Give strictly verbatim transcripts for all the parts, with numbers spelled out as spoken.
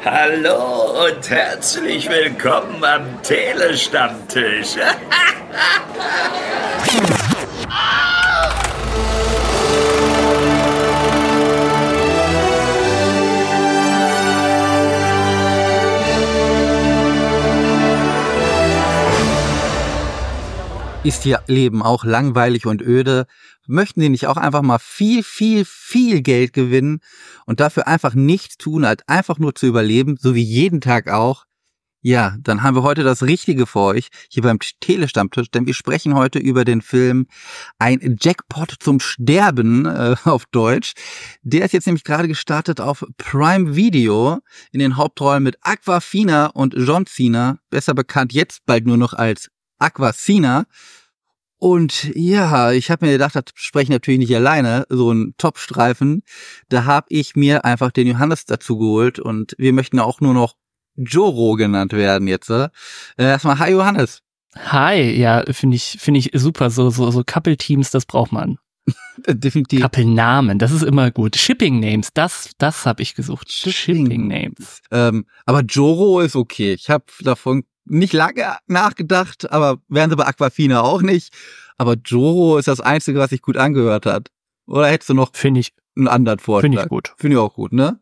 Hallo und herzlich willkommen am Telestammtisch. Ist Ihr Leben auch langweilig und öde? Möchten Sie nicht auch einfach mal viel, viel, viel Geld gewinnen und dafür einfach nichts tun, als einfach nur zu überleben, so wie jeden Tag auch? Ja, dann haben wir heute das Richtige für euch hier beim Telestammtisch, denn wir sprechen heute über den Film Ein Jackpot zum Sterben äh, auf Deutsch. Der ist jetzt nämlich gerade gestartet auf Prime Video in den Hauptrollen mit Awkwafina und John Cena, besser bekannt jetzt bald nur noch als Awkwafina. Und ja, ich habe mir gedacht, das spreche ich natürlich nicht alleine, so ein Top-Streifen. Da habe ich mir einfach den Johannes dazu geholt und wir möchten auch nur noch Joro genannt werden jetzt. Äh, erstmal, hi Johannes. Hi, ja, finde ich finde ich super, so so so Couple-Teams, das braucht man. Definitiv. Couple-Namen, das ist immer gut. Shipping-Names, das das habe ich gesucht. Shipping-Names. Ähm, aber Joro ist okay. Ich habe davon nicht lange nachgedacht, aber wären sie bei Awkwafina auch nicht. Aber Joro ist das Einzige, was sich gut angehört hat. Oder hättest du noch Finde ich, einen anderen Vorschlag? Finde ich gut. Finde ich auch gut, ne?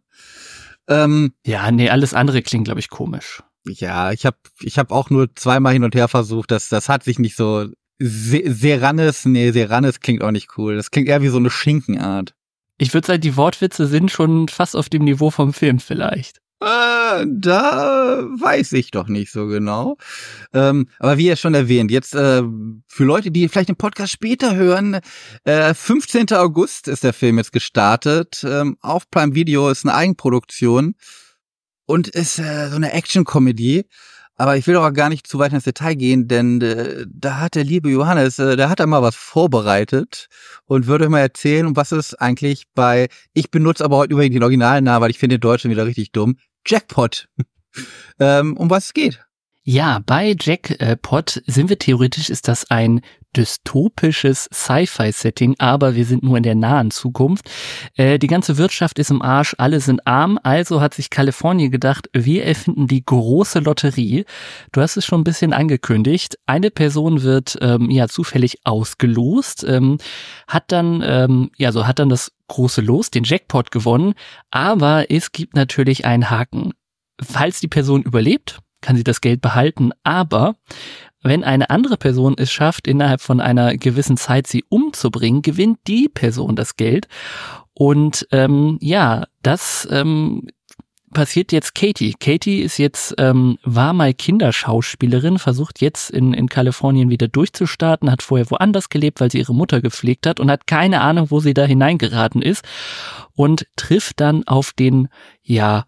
Ähm, ja, nee, alles andere klingt, glaube ich, komisch. Ja, ich habe ich hab auch nur zweimal hin und her versucht. Das, das hat sich nicht so... Se- Seranis, nee, Seranis klingt auch nicht cool. Das klingt eher wie so eine Schinkenart. Ich würde sagen, die Wortwitze sind schon fast auf dem Niveau vom Film vielleicht. Äh, da weiß ich doch nicht so genau. Ähm, aber wie ja schon erwähnt, jetzt äh, für Leute, die vielleicht den Podcast später hören, äh, fünfzehnten August ist der Film jetzt gestartet. Ähm, auf Prime Video, ist eine Eigenproduktion und ist äh, so eine Action-Comedy. Aber ich will auch gar nicht zu weit ins Detail gehen, denn äh, da hat der liebe Johannes, äh, der hat da mal was vorbereitet und würde mal erzählen, um was es eigentlich bei, ich benutze aber heute übrigens den originalen Namen, weil ich finde den Deutschen wieder richtig dumm, Jackpot, ähm, um was es geht. Ja, bei Jackpot sind wir theoretisch, ist das ein dystopisches Sci-Fi-Setting, aber wir sind nur in der nahen Zukunft. Äh, die ganze Wirtschaft ist im Arsch, alle sind arm, also hat sich Kalifornien gedacht, wir erfinden die große Lotterie. Du hast es schon ein bisschen angekündigt. Eine Person wird ähm, ja zufällig ausgelost, ähm, hat dann ähm, ja so hat dann das große Los, den Jackpot gewonnen, aber es gibt natürlich einen Haken. Falls die Person überlebt, kann sie das Geld behalten, aber wenn eine andere Person es schafft, innerhalb von einer gewissen Zeit sie umzubringen, gewinnt die Person das Geld. Und ähm, ja, das ähm, passiert jetzt Katie. Katie ist jetzt, ähm, war mal Kinderschauspielerin, versucht jetzt in, in Kalifornien wieder durchzustarten, hat vorher woanders gelebt, weil sie ihre Mutter gepflegt hat und hat keine Ahnung, wo sie da hineingeraten ist und trifft dann auf den, ja,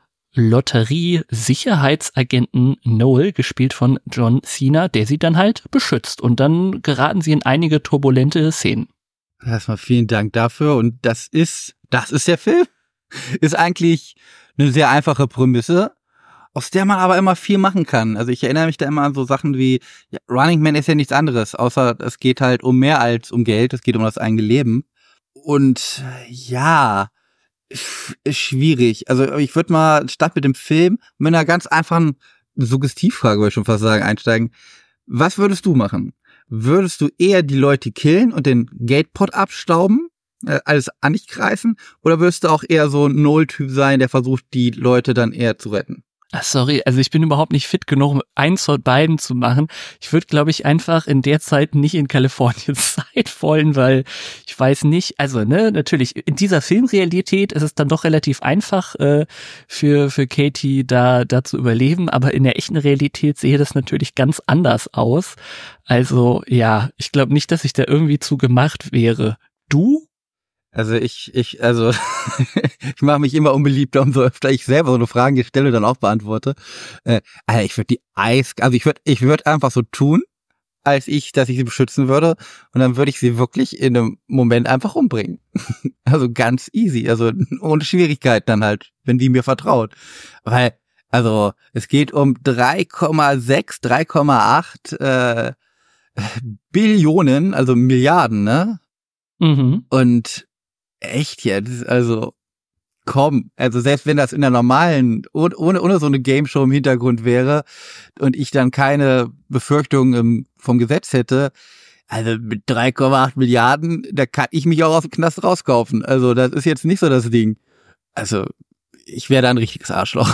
Lotterie-Sicherheitsagenten Noel, gespielt von John Cena, der sie dann halt beschützt. Und dann geraten sie in einige turbulente Szenen. Erstmal vielen Dank dafür. Und das ist, das ist der Film. Ist eigentlich eine sehr einfache Prämisse, aus der man aber immer viel machen kann. Also ich erinnere mich da immer an so Sachen wie, ja, Running Man ist ja nichts anderes, außer es geht halt um mehr als um Geld, es geht um das eigene Leben. Und ja, ist schwierig. Also ich würde mal statt mit dem Film mit einer ganz einfachen Suggestivfrage, würde ich schon fast sagen, einsteigen. Was würdest du machen? Würdest du eher die Leute killen und den Geldpot abstauben, äh, alles an dich kreisen? Oder würdest du auch eher so ein Null-Typ sein, der versucht, die Leute dann eher zu retten? Ach, sorry, also ich bin überhaupt nicht fit genug, um eins von beiden zu machen. Ich würde, glaube ich, einfach in der Zeit nicht in Kalifornien sein wollen, weil ich weiß nicht, also ne, natürlich, in dieser Filmrealität ist es dann doch relativ einfach äh, für für Katie da da zu überleben, aber in der echten Realität sehe das natürlich ganz anders aus. Also ja, ich glaube nicht, dass ich da irgendwie zu gemacht wäre. Du? Also ich, ich, also ich mache mich immer unbeliebter, umso öfter ich selber so eine Frage stelle, dann auch beantworte. Äh, also ich würde die Eis, also ich würde, ich würde einfach so tun, als ich, dass ich sie beschützen würde, und dann würde ich sie wirklich in einem Moment einfach umbringen. Also ganz easy, also ohne Schwierigkeit dann halt, wenn die mir vertraut. Weil, also es geht um drei Komma sechs, drei Komma acht äh, Billionen, also Milliarden, ne? Mhm. Und echt jetzt, also komm, also selbst wenn das in der normalen, ohne, ohne so eine Game-Show im Hintergrund wäre und ich dann keine Befürchtungen vom Gesetz hätte, also mit drei Komma acht Milliarden, da kann ich mich auch aus dem Knast rauskaufen. Also das ist jetzt nicht so das Ding. Also ich wäre da ein richtiges Arschloch.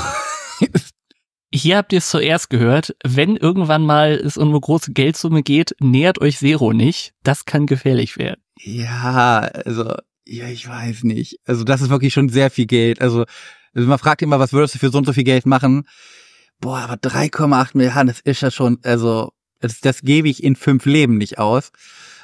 Hier habt ihr es zuerst gehört. Wenn irgendwann mal es um eine große Geldsumme geht, nähert euch Zero nicht. Das kann gefährlich werden. Ja, also, ja, ich weiß nicht. Also das ist wirklich schon sehr viel Geld. Also, also man fragt immer, was würdest du für so und so viel Geld machen? Boah, aber drei Komma acht Milliarden, das ist ja schon, also das, das gebe ich in fünf Leben nicht aus.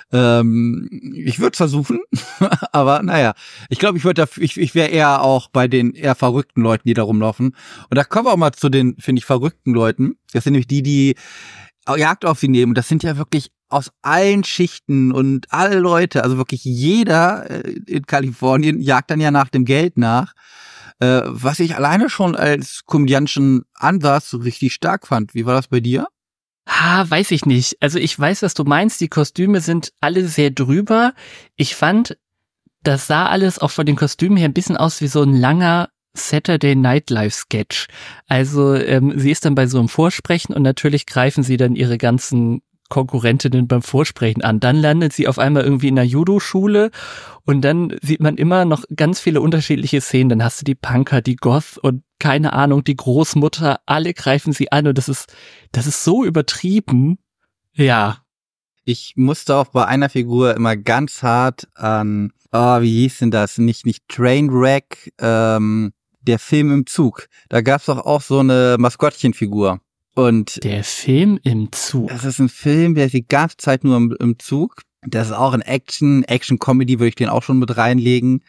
Ähm, ich würde es versuchen, aber naja, ich glaube, ich würde da, ich, ich wäre eher auch bei den eher verrückten Leuten, die da rumlaufen. Und da kommen wir auch mal zu den, finde ich, verrückten Leuten. Das sind nämlich die, die Jagd auf sie nehmen. Und das sind ja wirklich aus allen Schichten und alle Leute, also wirklich jeder in Kalifornien jagt dann ja nach dem Geld nach. Äh, was ich alleine schon als komödiantischen Ansatz so richtig stark fand. Wie war das bei dir? Ha, weiß ich nicht. Also ich weiß, was du meinst. Die Kostüme sind alle sehr drüber. Ich fand, das sah alles auch von den Kostümen her ein bisschen aus wie so ein langer Saturday Night Live Sketch. Also ähm, sie ist dann bei so einem Vorsprechen und natürlich greifen sie dann ihre ganzen Konkurrentinnen beim Vorsprechen an. Dann landet sie auf einmal irgendwie in einer Judo-Schule und dann sieht man immer noch ganz viele unterschiedliche Szenen. Dann hast du die Punker, die Goth und keine Ahnung, die Großmutter, alle greifen sie an und das ist, das ist so übertrieben. Ja. Ich musste auch bei einer Figur immer ganz hart an, oh, wie hieß denn das? Nicht, nicht Trainwreck, ähm, der Film im Zug. Da gab's doch auch so eine Maskottchenfigur. Und der Film im Zug. Das ist ein Film, der ist die ganze Zeit nur im, im Zug. Das ist auch ein Action, Action-Comedy würde ich den auch schon mit reinlegen.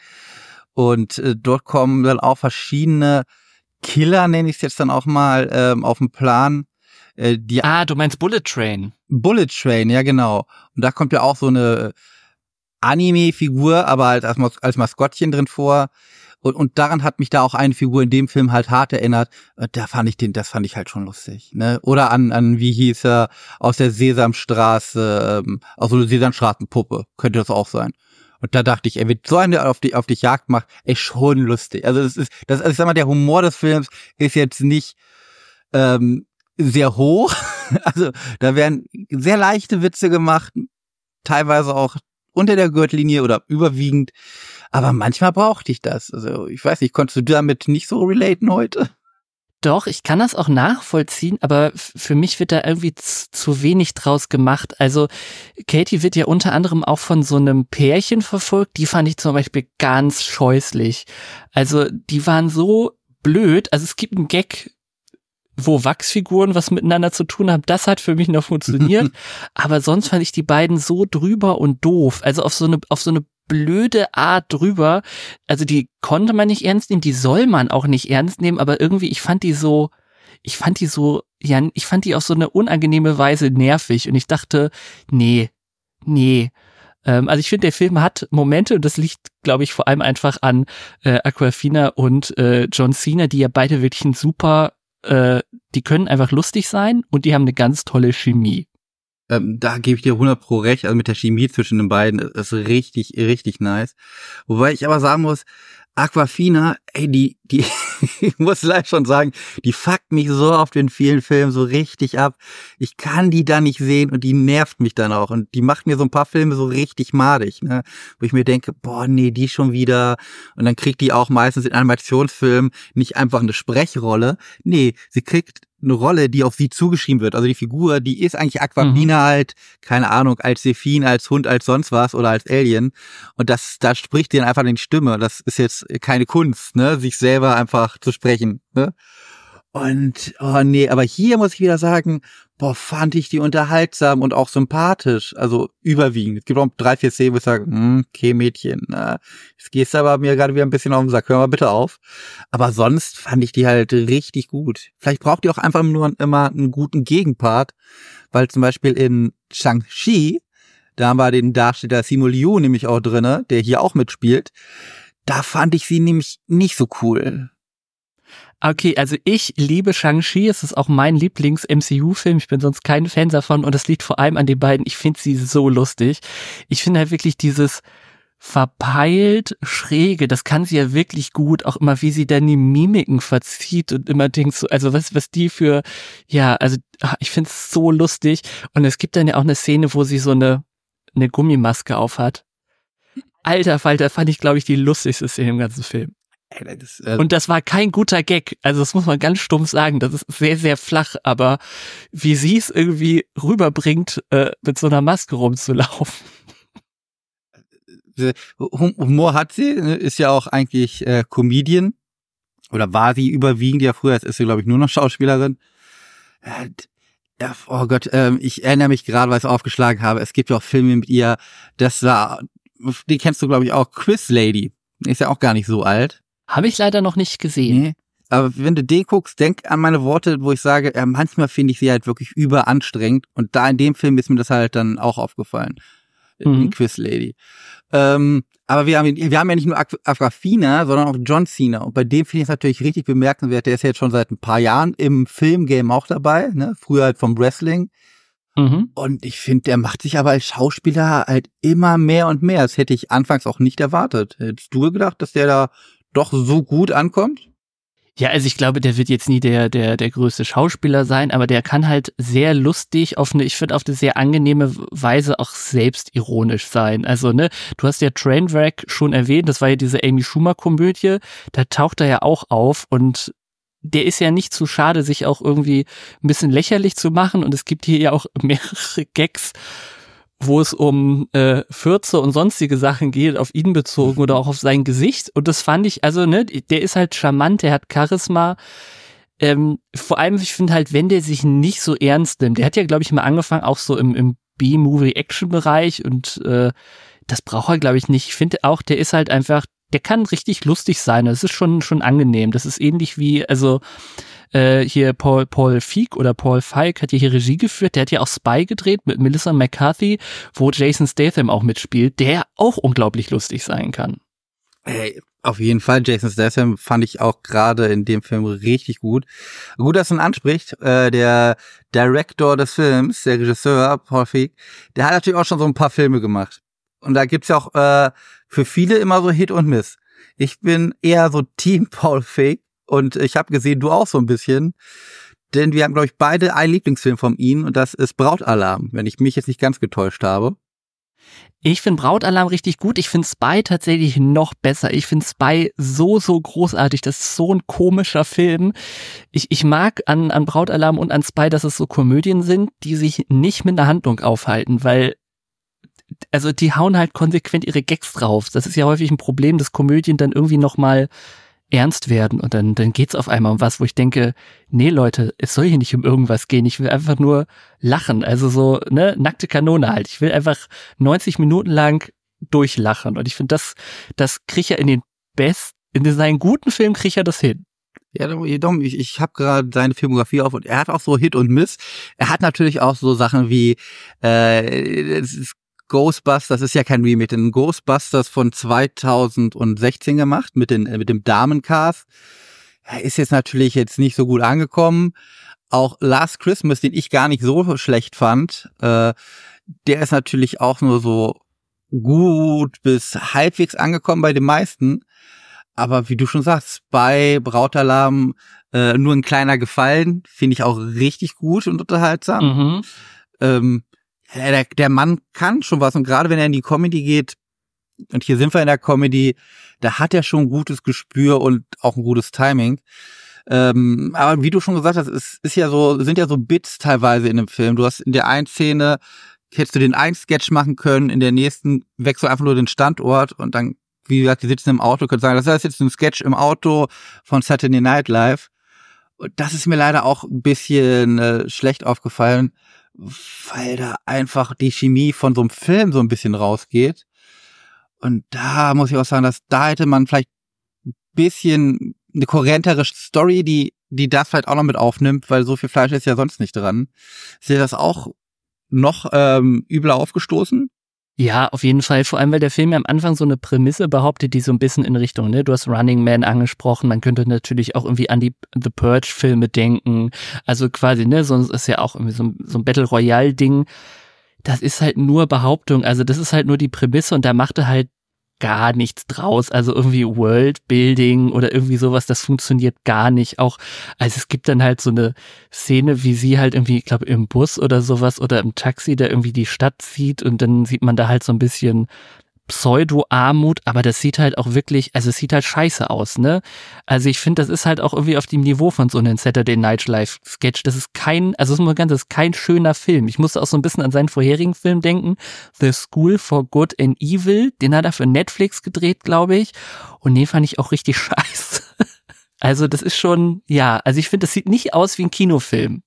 Und äh, dort kommen dann auch verschiedene Killer, nenne ich es jetzt dann auch mal, ähm, auf den Plan. Äh, die ah, du meinst Bullet Train. Bullet Train, ja genau. Und da kommt ja auch so eine Anime-Figur, aber halt als, Mas- als Maskottchen drin vor. Und, und daran hat mich da auch eine Figur in dem Film halt hart erinnert. Da fand ich den, das fand ich halt schon lustig, ne? Oder an, an wie hieß er, aus der Sesamstraße, ähm, aus so einer Sesamstraßenpuppe, könnte das auch sein. Und da dachte ich, er wird so eine auf die, auf die Jagd macht, ey, schon lustig. Also das ist, das, also ich sag mal, der Humor des Films ist jetzt nicht, ähm, sehr hoch. Also da werden sehr leichte Witze gemacht, teilweise auch unter der Gürtellinie oder überwiegend. Aber manchmal brauchte ich das. Also ich weiß nicht, konntest du damit nicht so relaten heute? Doch, ich kann das auch nachvollziehen, aber f- für mich wird da irgendwie z- zu wenig draus gemacht. Also Katie wird ja unter anderem auch von so einem Pärchen verfolgt. Die fand ich zum Beispiel ganz scheußlich. Also die waren so blöd. Also es gibt einen Gag, wo Wachsfiguren was miteinander zu tun haben. Das hat für mich noch funktioniert. Aber sonst fand ich die beiden so drüber und doof. Also auf so eine, auf so eine blöde Art drüber. Also die konnte man nicht ernst nehmen, die soll man auch nicht ernst nehmen, aber irgendwie, ich fand die so, ich fand die so, ja, ich fand die auf so eine unangenehme Weise nervig und ich dachte, nee, nee. Ähm, also ich finde, der Film hat Momente und das liegt, glaube ich, vor allem einfach an äh, Awkwafina und äh, John Cena, die ja beide wirklich ein super, äh, die können einfach lustig sein und die haben eine ganz tolle Chemie. Ähm, da gebe ich dir hundert pro recht, also mit der Chemie zwischen den beiden ist richtig, richtig nice. Wobei ich aber sagen muss, Awkwafina, ey, die, die, ich muss leider schon sagen, die fuckt mich so auf den vielen Filmen so richtig ab. Ich kann die da nicht sehen und die nervt mich dann auch. Und die macht mir so ein paar Filme so richtig madig, ne? Wo ich mir denke, boah, nee, die schon wieder. Und dann kriegt die auch meistens in Animationsfilmen nicht einfach eine Sprechrolle. Nee, sie kriegt eine Rolle, die auf sie zugeschrieben wird. Also die Figur, die ist eigentlich Awkwafina mhm. halt, keine Ahnung, als Delfin, als Hund, als sonst was oder als Alien. Und das, da spricht die dann einfach in die Stimme. Das ist jetzt keine Kunst, ne, sich selber einfach zu sprechen, ne. Und, oh nee, aber hier muss ich wieder sagen, boah, fand ich die unterhaltsam und auch sympathisch, also überwiegend. Es gibt auch drei, vier Szenen, wo ich sage, hm, okay, Mädchen, na, jetzt gehst du aber mir gerade wieder ein bisschen auf den Sack, hör mal bitte auf. Aber sonst fand ich die halt richtig gut. Vielleicht braucht die auch einfach nur immer einen guten Gegenpart, weil zum Beispiel in Shang-Chi, da haben wir den Darsteller Simu Liu nämlich auch drinne, der hier auch mitspielt. Da fand ich sie nämlich nicht so cool. Okay, also ich liebe Shang-Chi, es ist auch mein Lieblings-M C U-Film, ich bin sonst kein Fan davon und das liegt vor allem an den beiden, ich finde sie so lustig. Ich finde halt wirklich dieses verpeilt schräge, das kann sie ja wirklich gut, auch immer wie sie dann die Mimiken verzieht und immer denkt so, also was was die für, ja, also ich find's so lustig und es gibt dann ja auch eine Szene, wo sie so eine eine Gummimaske aufhat. Alter Falter, fand ich, glaube ich, die lustigste Szene im ganzen Film. Das, äh und das war kein guter Gag, also das muss man ganz stumpf sagen, das ist sehr, sehr flach, aber wie sie es irgendwie rüberbringt, äh, mit so einer Maske rumzulaufen. Humor hat sie, ist ja auch eigentlich äh, Comedian oder war sie überwiegend ja früher, jetzt ist sie glaube ich nur noch Schauspielerin. Äh, ja, oh Gott, ähm, ich erinnere mich gerade, weil ich es aufgeschlagen habe, es gibt ja auch Filme mit ihr, das war, die kennst du glaube ich auch, Quiz Lady, ist ja auch gar nicht so alt. Habe ich leider noch nicht gesehen. Nee. Aber wenn du den guckst, denk an meine Worte, wo ich sage, ja, manchmal finde ich sie halt wirklich überanstrengend und da in dem Film ist mir das halt dann auch aufgefallen. Mhm. In Quiz Lady. Ähm, aber wir haben, wir haben ja nicht nur Awkwafina, sondern auch John Cena. Und bei dem finde ich es natürlich richtig bemerkenswert. Der ist ja jetzt schon seit ein paar Jahren im Filmgame auch dabei, ne? Früher halt vom Wrestling. Mhm. Und ich finde, der macht sich aber als Schauspieler halt immer mehr und mehr. Das hätte ich anfangs auch nicht erwartet. Hättest du gedacht, dass der da doch so gut ankommt? Ja, also ich glaube, der wird jetzt nie der der der größte Schauspieler sein, aber der kann halt sehr lustig auf eine, ich finde auf eine sehr angenehme Weise auch selbstironisch sein. Also ne, du hast ja Trainwreck schon erwähnt, das war ja diese Amy Schumer-Komödie, da taucht er ja auch auf und der ist ja nicht zu schade, sich auch irgendwie ein bisschen lächerlich zu machen und es gibt hier ja auch mehrere Gags, wo es um äh, Fürze und sonstige Sachen geht, auf ihn bezogen oder auch auf sein Gesicht. Und das fand ich, also ne, der ist halt charmant, der hat Charisma. Ähm, vor allem, ich finde halt, wenn der sich nicht so ernst nimmt, der hat ja, glaube ich, mal angefangen, auch so im, im B-Movie-Action-Bereich und äh, das braucht er, glaube ich, nicht. Ich finde auch, der ist halt einfach, der kann richtig lustig sein. Das ist schon schon angenehm. Das ist ähnlich wie, also äh, hier Paul Paul Feig oder Paul Feig hat ja hier Regie geführt. Der hat ja auch Spy gedreht mit Melissa McCarthy, wo Jason Statham auch mitspielt, der auch unglaublich lustig sein kann. Hey, auf jeden Fall. Jason Statham fand ich auch gerade in dem Film richtig gut. Gut, dass du ihn ansprichst. Äh, der Director des Films, der Regisseur Paul Feig, der hat natürlich auch schon so ein paar Filme gemacht. Und da gibt's ja auch äh, für viele immer so Hit und Miss. Ich bin eher so Team Paul Feig und ich habe gesehen, du auch so ein bisschen. Denn wir haben, glaube ich, beide einen Lieblingsfilm von ihm und das ist Brautalarm, wenn ich mich jetzt nicht ganz getäuscht habe. Ich finde Brautalarm richtig gut. Ich finde Spy tatsächlich noch besser. Ich finde Spy so, so großartig. Das ist so ein komischer Film. Ich, ich mag an, an Brautalarm und an Spy, dass es so Komödien sind, die sich nicht mit einer Handlung aufhalten, weil also die hauen halt konsequent ihre Gags drauf. Das ist ja häufig ein Problem, dass Komödien dann irgendwie nochmal ernst werden und dann, dann geht's auf einmal um was, wo ich denke, nee Leute, es soll hier nicht um irgendwas gehen, ich will einfach nur lachen, also so, ne, nackte Kanone halt. Ich will einfach neunzig Minuten lang durchlachen und ich finde, das, das kriegt er in den besten, in seinen guten Filmen kriegt er das hin. Ja, Dom, ich, ich habe gerade seine Filmografie auf und er hat auch so Hit und Miss. Er hat natürlich auch so Sachen wie äh, es ist Ghostbusters, das ist ja kein Remake, den Ghostbusters von zweitausendsechzehn gemacht mit den mit dem Damencast. Er ist jetzt natürlich jetzt nicht so gut angekommen. Auch Last Christmas, den ich gar nicht so schlecht fand, äh, der ist natürlich auch nur so gut bis halbwegs angekommen bei den meisten. Aber wie du schon sagst, bei Brautalarm äh, nur ein kleiner Gefallen, finde ich auch richtig gut und unterhaltsam. Mhm. Ähm, Der, der Mann kann schon was und gerade wenn er in die Comedy geht, und hier sind wir in der Comedy, da hat er schon ein gutes Gespür und auch ein gutes Timing. Ähm, aber wie du schon gesagt hast, es ist ja so, sind ja so Bits teilweise in dem Film. Du hast in der einen Szene, hättest du den einen Sketch machen können, in der nächsten wechselst du einfach nur den Standort und dann, wie gesagt, die sitzen im Auto, können sagen, das ist jetzt ein Sketch im Auto von Saturday Night Live. Und das ist mir leider auch ein bisschen äh, schlecht aufgefallen, weil da einfach die Chemie von so einem Film so ein bisschen rausgeht. Und da muss ich auch sagen, dass da hätte man vielleicht ein bisschen eine kohärentere Story, die die das vielleicht auch noch mit aufnimmt, weil so viel Fleisch ist ja sonst nicht dran. Ist dir das auch noch ähm, übler aufgestoßen? Ja, auf jeden Fall. Vor allem, weil der Film ja am Anfang so eine Prämisse behauptet, die so ein bisschen in Richtung, ne, du hast Running Man angesprochen, man könnte natürlich auch irgendwie an die The Purge-Filme denken. Also quasi, ne, sonst ist ja auch irgendwie so, so ein Battle Royale-Ding. Das ist halt nur Behauptung, also das ist halt nur die Prämisse und da macht er halt gar nichts draus. Also irgendwie Worldbuilding oder irgendwie sowas, das funktioniert gar nicht. Auch, also es gibt dann halt so eine Szene, wie sie halt irgendwie, ich glaube, im Bus oder sowas oder im Taxi, da irgendwie die Stadt sieht und dann sieht man da halt so ein bisschen Pseudo-Armut, aber das sieht halt auch wirklich, also es sieht halt scheiße aus, ne? Also ich finde, das ist halt auch irgendwie auf dem Niveau von so einem Saturday Night Live Sketch. Das ist kein, also es ist mal ganz, das ist kein schöner Film. Ich musste auch so ein bisschen an seinen vorherigen Film denken, The School for Good and Evil, den hat er für Netflix gedreht, glaube ich, und den fand ich auch richtig scheiße. Also das ist schon, ja, also ich finde, das sieht nicht aus wie ein Kinofilm.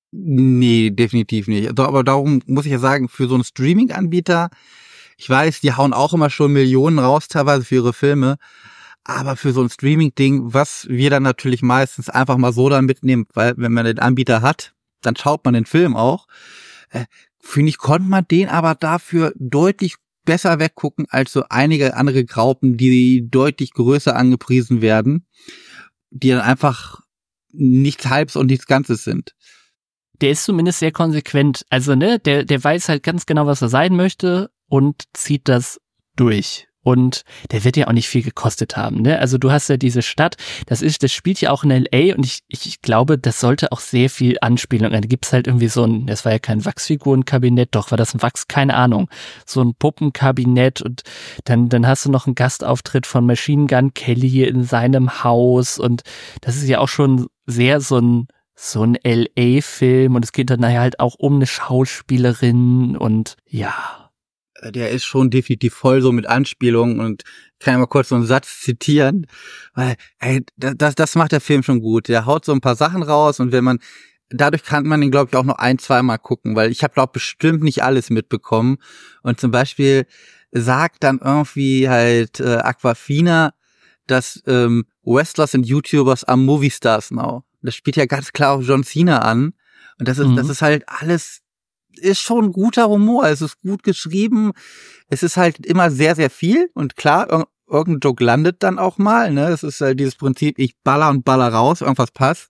Nee, definitiv nicht. Aber darum muss ich ja sagen, für so einen Streaming-Anbieter, ich weiß, die hauen auch immer schon Millionen raus, teilweise für ihre Filme, aber für so ein Streaming-Ding, was wir dann natürlich meistens einfach mal so dann mitnehmen, weil wenn man den Anbieter hat, dann schaut man den Film auch, äh, finde ich, konnte man den aber dafür deutlich besser weggucken als so einige andere Graupen, die deutlich größer angepriesen werden, die dann einfach nichts Halbs und nichts Ganzes sind. Der ist zumindest sehr konsequent, also ne, der, der weiß halt ganz genau, was er sein möchte und zieht das durch. Und der wird ja auch nicht viel gekostet haben, ne? Also du hast ja diese Stadt, das ist, das spielt ja auch in L A und ich, ich glaube, das sollte auch sehr viel Anspielung. Da gibt's halt irgendwie so ein, das war ja kein Wachsfigurenkabinett, doch war das ein Wachs, keine Ahnung, so ein Puppenkabinett und dann, dann hast du noch einen Gastauftritt von Machine Gun Kelly in seinem Haus und das ist ja auch schon sehr so ein so ein L A-Film und es geht dann nachher halt auch um eine Schauspielerin und ja. Der ist schon definitiv voll so mit Anspielungen und kann ich mal kurz so einen Satz zitieren, weil ey, das, das macht der Film schon gut. Der haut so ein paar Sachen raus und wenn man, dadurch kann man ihn, glaube ich, auch noch ein, zweimal gucken, weil ich habe, glaube bestimmt nicht alles mitbekommen und zum Beispiel sagt dann irgendwie halt äh, Aquafina, dass ähm, Wrestlers und YouTubers are Movie Stars now. Das spielt ja ganz klar auf John Cena an und das ist, mhm. das ist halt alles, ist schon guter Humor, es ist gut geschrieben, es ist halt immer sehr, sehr viel und klar, ir- irgendein Joke landet dann auch mal, ne, es ist halt dieses Prinzip, ich baller und baller raus, irgendwas passt.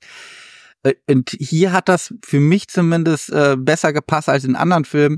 Und hier hat das für mich zumindest äh, besser gepasst als in anderen Filmen,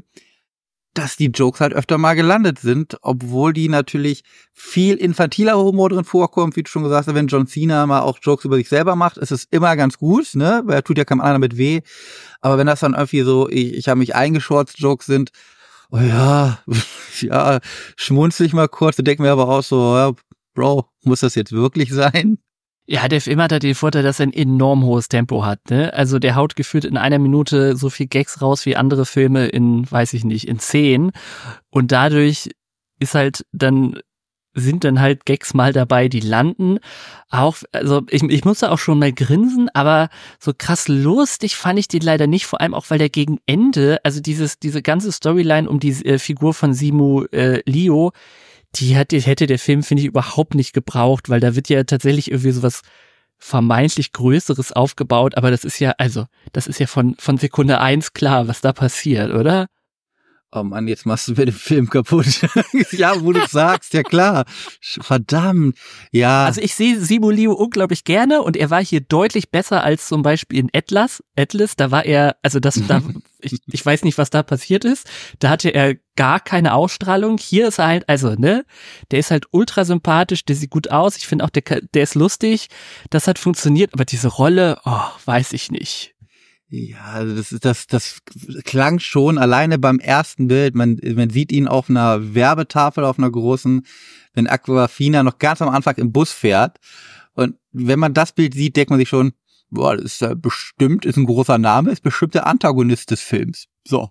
dass die Jokes halt öfter mal gelandet sind, obwohl die natürlich viel infantiler Humor drin vorkommt, wie du schon gesagt hast, wenn John Cena mal auch Jokes über sich selber macht, ist es immer ganz gut, ne, weil er tut ja keinem anderen damit weh, aber wenn das dann irgendwie so, ich, ich habe mich eingeschorzt Jokes sind, oh ja, ja, schmunzel ich mal kurz und denke mir aber auch so, ja, Bro, muss das jetzt wirklich sein? Ja, der Film hat halt den Vorteil, dass er ein enorm hohes Tempo hat, ne? Also der haut gefühlt in einer Minute so viel Gags raus wie andere Filme in, weiß ich nicht, in zehn. Und dadurch ist halt dann, sind dann halt Gags mal dabei, die landen. Auch, also ich, ich musste auch schon mal grinsen, aber so krass lustig fand ich den leider nicht, vor allem auch, weil der gegen Ende, also dieses, diese ganze Storyline um die äh, Figur von Simu äh, Liu, die hat, die hätte der Film, finde ich, überhaupt nicht gebraucht, weil da wird ja tatsächlich irgendwie sowas vermeintlich Größeres aufgebaut, aber das ist ja, also, das ist ja von, von Sekunde eins klar, was da passiert, oder? Oh Mann, jetzt machst du mir den Film kaputt. Ja, wo du sagst, ja klar. Verdammt, ja. Also ich sehe Simu Liu unglaublich gerne und er war hier deutlich besser als zum Beispiel in Atlas. Atlas, da war er, also das, da, ich, ich weiß nicht, was da passiert ist. Da hatte er gar keine Ausstrahlung. Hier ist er halt, also, ne, der ist halt ultra sympathisch, der sieht gut aus. Ich finde auch, der, der ist lustig. Das hat funktioniert, aber diese Rolle, oh, weiß ich nicht. Ja, also das ist das das klang schon alleine beim ersten Bild. Man man sieht ihn auf einer Werbetafel, auf einer großen, wenn Aquafina noch ganz am Anfang im Bus fährt. Und wenn man das Bild sieht, denkt man sich schon, boah, das ist ja bestimmt, ist ein großer Name, ist bestimmt der Antagonist des Films. So.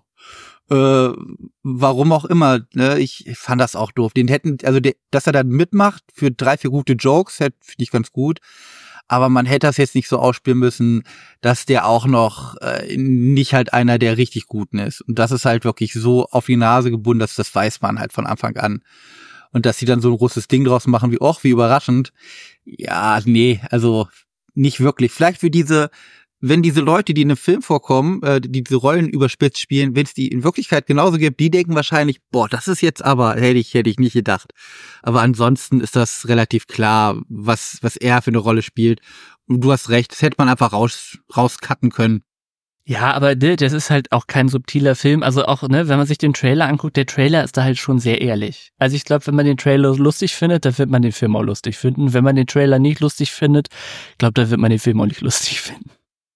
Äh, warum auch immer, ne? Ich, ich fand das auch doof. Den hätten, also der, dass er da mitmacht für drei, vier gute Jokes, finde ich ganz gut. Aber man hätte das jetzt nicht so ausspielen müssen, dass der auch noch äh, nicht halt einer der richtig Guten ist. Und das ist halt wirklich so auf die Nase gebunden, dass das weiß man halt von Anfang an. Und dass sie dann so ein großes Ding draus machen, wie, och, wie überraschend. Ja, nee, also nicht wirklich. Vielleicht für diese, wenn diese Leute, die in einem Film vorkommen, äh, die diese Rollen überspitzt spielen, wenn es die in Wirklichkeit genauso gibt, die denken wahrscheinlich, boah, das ist jetzt aber, hätte ich, hätte ich nicht gedacht. Aber ansonsten ist das relativ klar, was, was er für eine Rolle spielt. Und du hast recht, das hätte man einfach raus, rauscutten können. Ja, aber ne, das ist halt auch kein subtiler Film. Also auch, ne, wenn man sich den Trailer anguckt, der Trailer ist da halt schon sehr ehrlich. Also ich glaube, wenn man den Trailer lustig findet, dann wird man den Film auch lustig finden. Wenn man den Trailer nicht lustig findet, glaube, dann wird man den Film auch nicht lustig finden.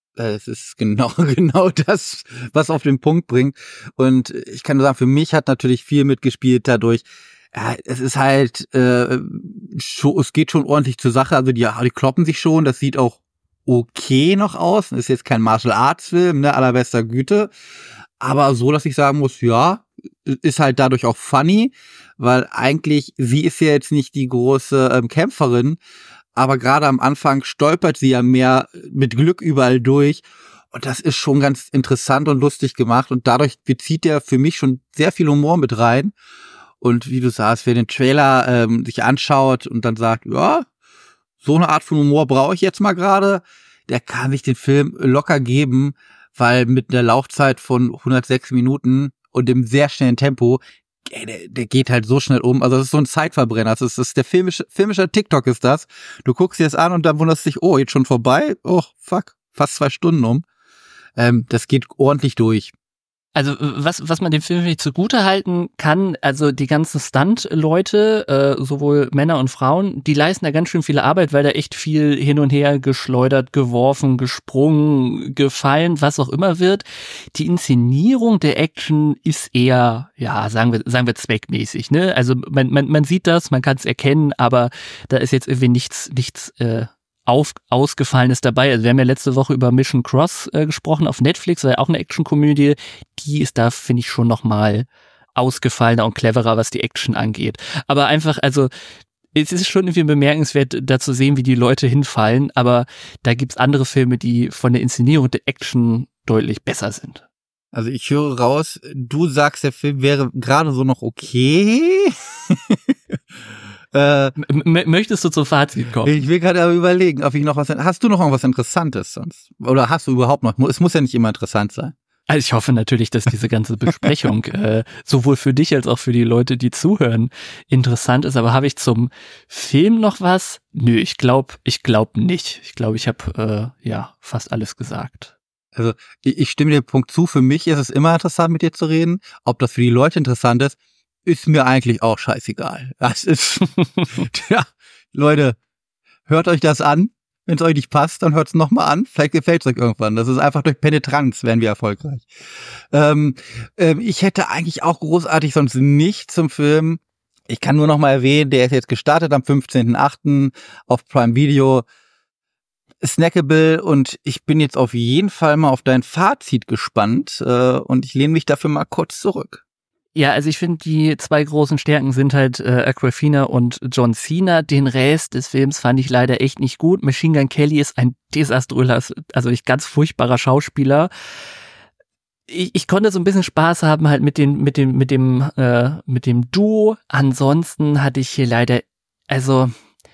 Es ist genau, genau das, was auf den Punkt bringt. Und ich kann nur sagen, für mich hat natürlich viel mitgespielt dadurch. Ja, es ist halt, äh, schon, es geht schon ordentlich zur Sache. Also die, die kloppen sich schon. Das sieht auch okay noch aus. Ist jetzt kein Martial Arts Film, ne, allerbester Güte. Aber so, dass ich sagen muss, ja, ist halt dadurch auch funny, weil eigentlich, sie ist ja jetzt nicht die große ähm, Kämpferin, aber gerade am Anfang stolpert sie ja mehr mit Glück überall durch. Und das ist schon ganz interessant und lustig gemacht. Und dadurch bezieht er für mich schon sehr viel Humor mit rein. Und wie du sagst, wer den Trailer ähm, sich anschaut und dann sagt, ja, so eine Art von Humor brauche ich jetzt mal gerade, der kann sich den Film locker geben, weil mit einer Laufzeit von hundertsechs Minuten und dem sehr schnellen Tempo, ey, der, der geht halt so schnell um. Also das ist so ein Zeitverbrenner. Das ist, das ist der filmische, filmische TikTok ist das. Du guckst dir das an und dann wunderst dich, oh, jetzt schon vorbei? Oh, fuck, fast zwei Stunden um. Ähm, das geht ordentlich durch. Also was was man dem Film nicht zugute halten kann, also die ganzen Stunt-Leute, äh, sowohl Männer und Frauen, die leisten da ganz schön viel Arbeit, weil da echt viel hin und her geschleudert, geworfen, gesprungen, gefallen, was auch immer wird. Die Inszenierung der Action ist eher, ja, sagen wir sagen wir zweckmäßig, ne? Also man man man sieht das, man kann es erkennen, aber da ist jetzt irgendwie nichts nichts äh, Auf, Ausgefallenes dabei. Also wir haben ja letzte Woche über Mission Cross äh, gesprochen auf Netflix, war ja auch eine Actionkomödie. Die ist da, finde ich, schon nochmal ausgefallener und cleverer, was die Action angeht. Aber einfach, also es ist schon irgendwie bemerkenswert, da zu sehen, wie die Leute hinfallen, aber da gibt's andere Filme, die von der Inszenierung der Action deutlich besser sind. Also ich höre raus, du sagst, der Film wäre gerade so noch okay. Äh, M- möchtest du zum Fazit kommen? Ich will gerade überlegen, ob ich noch was, hast du noch irgendwas Interessantes sonst? Oder hast du überhaupt noch, es muss ja nicht immer interessant sein. Also ich hoffe natürlich, dass diese ganze Besprechung äh, sowohl für dich als auch für die Leute, die zuhören, interessant ist. Aber habe ich zum Film noch was? Nö, ich glaube, ich glaube nicht. Ich glaube, ich habe äh, ja fast alles gesagt. Also ich, ich stimme dem Punkt zu. Für mich ist es immer interessant, mit dir zu reden. Ob das für die Leute interessant ist, ist mir eigentlich auch scheißegal. Das ist, ja, Leute, hört euch das an. Wenn es euch nicht passt, dann hört es nochmal an. Vielleicht gefällt es euch irgendwann. Das ist einfach durch Penetranz werden wir erfolgreich. Ähm, ähm, ich hätte eigentlich auch großartig sonst nicht zum Film. Ich kann nur noch mal erwähnen, der ist jetzt gestartet am fünfzehnten achten auf Prime Video. Snackable, und ich bin jetzt auf jeden Fall mal auf dein Fazit gespannt äh, und ich lehne mich dafür mal kurz zurück. Ja, also ich finde, die zwei großen Stärken sind halt äh, Awkwafina und John Cena. Den Rest des Films fand ich leider echt nicht gut. Machine Gun Kelly ist ein desaströser, also ich ganz furchtbarer Schauspieler. Ich, ich konnte so ein bisschen Spaß haben halt mit den, mit dem, mit dem, äh, mit dem Duo. Ansonsten hatte ich hier leider, also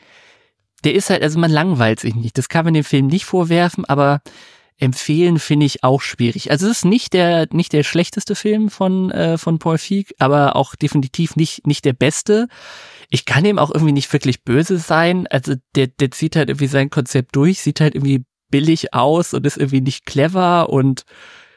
der ist halt, also man langweilt sich nicht. Das kann man dem Film nicht vorwerfen, aber empfehlen finde ich auch schwierig. Also es ist nicht der nicht der schlechteste Film von äh, von Paul Feig, aber auch definitiv nicht nicht der beste. Ich kann ihm auch irgendwie nicht wirklich böse sein. Also der der zieht halt irgendwie sein Konzept durch, sieht halt irgendwie billig aus und ist irgendwie nicht clever und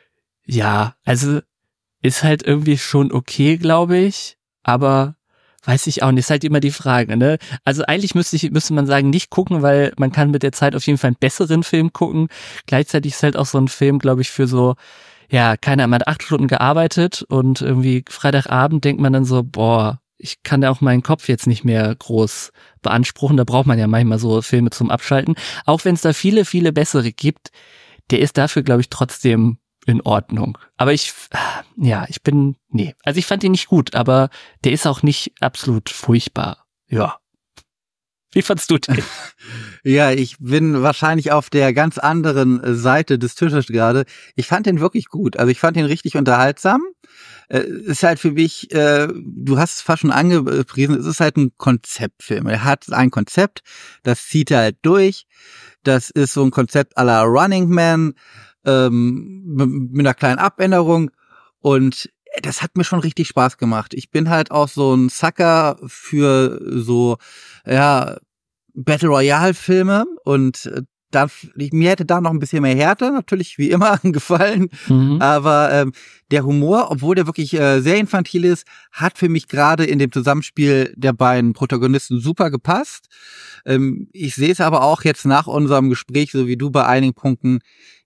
ja, also ist halt irgendwie schon okay, glaube ich, aber weiß ich auch nicht, ist halt immer die Frage, ne? Also eigentlich müsste ich, müsste man sagen, nicht gucken, weil man kann mit der Zeit auf jeden Fall einen besseren Film gucken. Gleichzeitig ist halt auch so ein Film, glaube ich, für so, ja, keiner, man hat acht Stunden gearbeitet und irgendwie Freitagabend denkt man dann so, boah, ich kann ja auch meinen Kopf jetzt nicht mehr groß beanspruchen. Da braucht man ja manchmal so Filme zum Abschalten. Auch wenn es da viele, viele bessere gibt, der ist dafür, glaube ich, trotzdem in Ordnung. Aber ich, ja, ich bin, nee. Also ich fand ihn nicht gut, aber der ist auch nicht absolut furchtbar. Ja. Wie fandst du den? Ja, ich bin wahrscheinlich auf der ganz anderen Seite des Tisches gerade. Ich fand den wirklich gut. Also ich fand den richtig unterhaltsam. Äh, ist halt für mich, äh, du hast es fast schon angepriesen, es ist halt ein Konzeptfilm. Er hat ein Konzept, das zieht er halt durch. Das ist so ein Konzept à la Running Man, ähm, mit einer kleinen Abänderung, und das hat mir schon richtig Spaß gemacht. Ich bin halt auch so ein Sucker für so, ja, Battle Royale Filme, und da, mir hätte da noch ein bisschen mehr Härte, natürlich wie immer, gefallen. Mhm. Aber ähm, der Humor, obwohl der wirklich äh, sehr infantil ist, hat für mich gerade in dem Zusammenspiel der beiden Protagonisten super gepasst. Ähm, ich sehe es aber auch jetzt nach unserem Gespräch, so wie du bei einigen Punkten,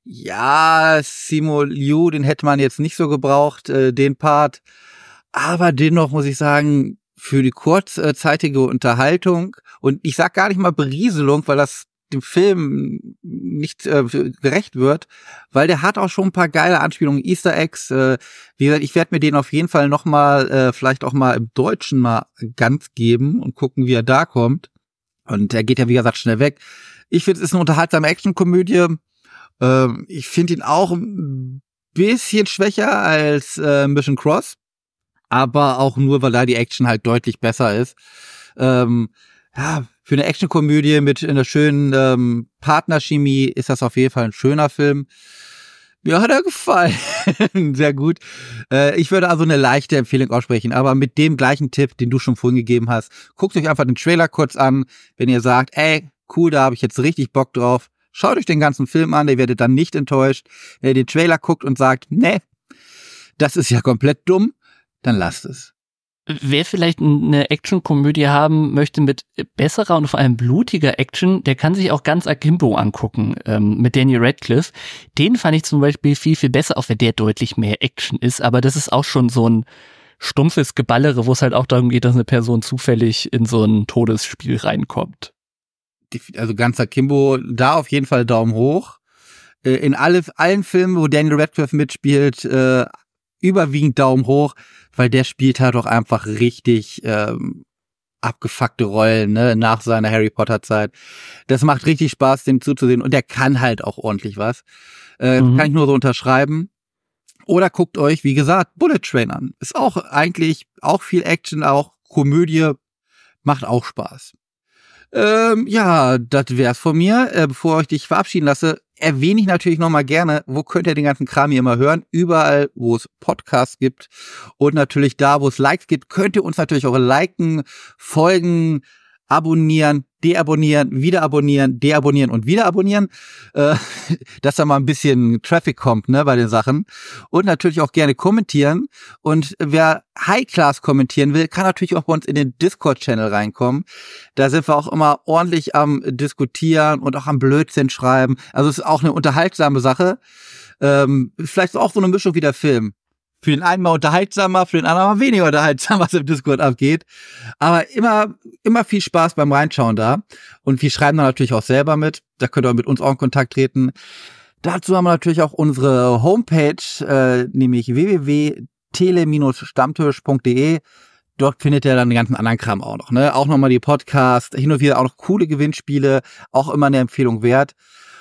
ja, Simu Liu, den hätte man jetzt nicht so gebraucht, äh, den Part. Aber dennoch muss ich sagen, für die kurzzeitige Unterhaltung, und ich sag gar nicht mal Berieselung, weil das dem Film nicht äh, gerecht wird, weil der hat auch schon ein paar geile Anspielungen, Easter Eggs. Äh, wie gesagt, ich werde mir den auf jeden Fall nochmal, äh, vielleicht auch mal im Deutschen mal ganz geben und gucken, wie er da kommt. Und er geht ja, wie gesagt, schnell weg. Ich finde, es ist eine unterhaltsame Actionkomödie. Äh, ich finde ihn auch ein bisschen schwächer als äh, Mission Cross, aber auch nur, weil da die Action halt deutlich besser ist. Ähm, ja, für eine Actionkomödie mit einer schönen ähm, Partnerchemie ist das auf jeden Fall ein schöner Film. Mir hat er gefallen. Sehr gut. Äh, ich würde also eine leichte Empfehlung aussprechen, aber mit dem gleichen Tipp, den du schon vorhin gegeben hast. Guckt euch einfach den Trailer kurz an. Wenn ihr sagt, ey, cool, da habe ich jetzt richtig Bock drauf. Schaut euch den ganzen Film an, ihr werdet dann nicht enttäuscht. Wenn ihr den Trailer guckt und sagt, nee, das ist ja komplett dumm, dann lasst es. Wer vielleicht eine Actionkomödie haben möchte mit besserer und vor allem blutiger Action, der kann sich auch ganz Akimbo angucken, ähm, mit Daniel Radcliffe. Den fand ich zum Beispiel viel, viel besser, auch wenn der deutlich mehr Action ist. Aber das ist auch schon so ein stumpfes Geballere, wo es halt auch darum geht, dass eine Person zufällig in so ein Todesspiel reinkommt. Also ganz Akimbo, da auf jeden Fall Daumen hoch. Äh, in alle, allen Filmen, wo Daniel Radcliffe mitspielt, äh, überwiegend Daumen hoch, weil der spielt halt auch einfach richtig ähm, abgefuckte Rollen, ne, nach seiner Harry Potter Zeit. Das macht richtig Spaß, dem zuzusehen, und der kann halt auch ordentlich was. Äh, mhm. Kann ich nur so unterschreiben. Oder guckt euch, wie gesagt, Bullet Train an. Ist auch eigentlich auch viel Action, auch Komödie, macht auch Spaß. Ähm, ja, das wär's von mir. Äh, bevor ich dich verabschieden lasse, erwähne ich natürlich nochmal gerne, wo könnt ihr den ganzen Kram hier immer hören? Überall, wo es Podcasts gibt, und natürlich da, wo es Likes gibt, könnt ihr uns natürlich auch liken, folgen, abonnieren, deabonnieren, wieder abonnieren, deabonnieren und wieder abonnieren, äh, dass da mal ein bisschen Traffic kommt, ne, bei den Sachen. Und natürlich auch gerne kommentieren. Und wer High-Class kommentieren will, kann natürlich auch bei uns in den Discord-Channel reinkommen. Da sind wir auch immer ordentlich am Diskutieren und auch am Blödsinn schreiben. Also es ist auch eine unterhaltsame Sache. Ähm, vielleicht auch so eine Mischung wie der Film. Für den einen mal unterhaltsamer, für den anderen mal weniger unterhaltsam, was im Discord abgeht. Aber immer immer viel Spaß beim Reinschauen da. Und wir schreiben da natürlich auch selber mit. Da könnt ihr mit uns auch in Kontakt treten. Dazu haben wir natürlich auch unsere Homepage, äh, nämlich w w w punkt tele Bindestrich stammtisch punkt de. Dort findet ihr dann den ganzen anderen Kram auch noch, ne? Auch nochmal die Podcasts, hin und wieder auch noch coole Gewinnspiele, auch immer eine Empfehlung wert.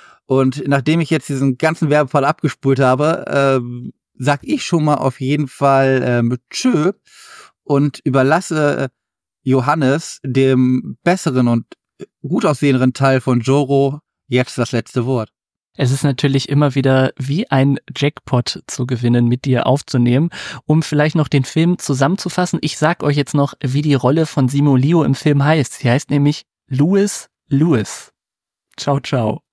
Und nachdem ich jetzt diesen ganzen Werbefall abgespult habe, äh, sag ich schon mal auf jeden Fall ähm, tschö und überlasse Johannes, dem besseren und gut aussehenderen Teil von Joro, jetzt das letzte Wort. Es ist natürlich immer wieder wie ein Jackpot zu gewinnen, mit dir aufzunehmen. Um vielleicht noch den Film zusammenzufassen, ich sag euch jetzt noch, wie die Rolle von Simu Liu im Film heißt. Sie heißt nämlich Louis Lewis. Ciao, ciao.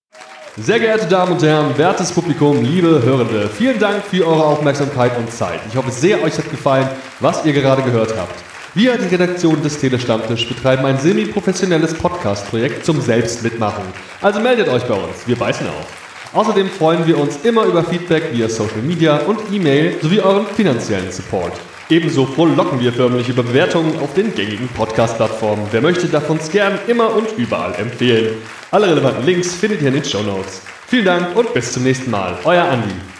Sehr geehrte Damen und Herren, wertes Publikum, liebe Hörende, vielen Dank für eure Aufmerksamkeit und Zeit. Ich hoffe sehr, euch hat gefallen, was ihr gerade gehört habt. Wir, die Redaktion des Tele-Stammtisch, betreiben ein semi-professionelles Podcast-Projekt zum Selbstmitmachen. Also meldet euch bei uns, wir beißen auf. Außerdem freuen wir uns immer über Feedback via Social Media und E-Mail sowie euren finanziellen Support. Ebenso frohlocken wir förmlich über Bewertungen auf den gängigen Podcast-Plattformen. Wer möchte, darf uns gern immer und überall empfehlen. Alle relevanten Links findet ihr in den Shownotes. Vielen Dank und bis zum nächsten Mal. Euer Andi.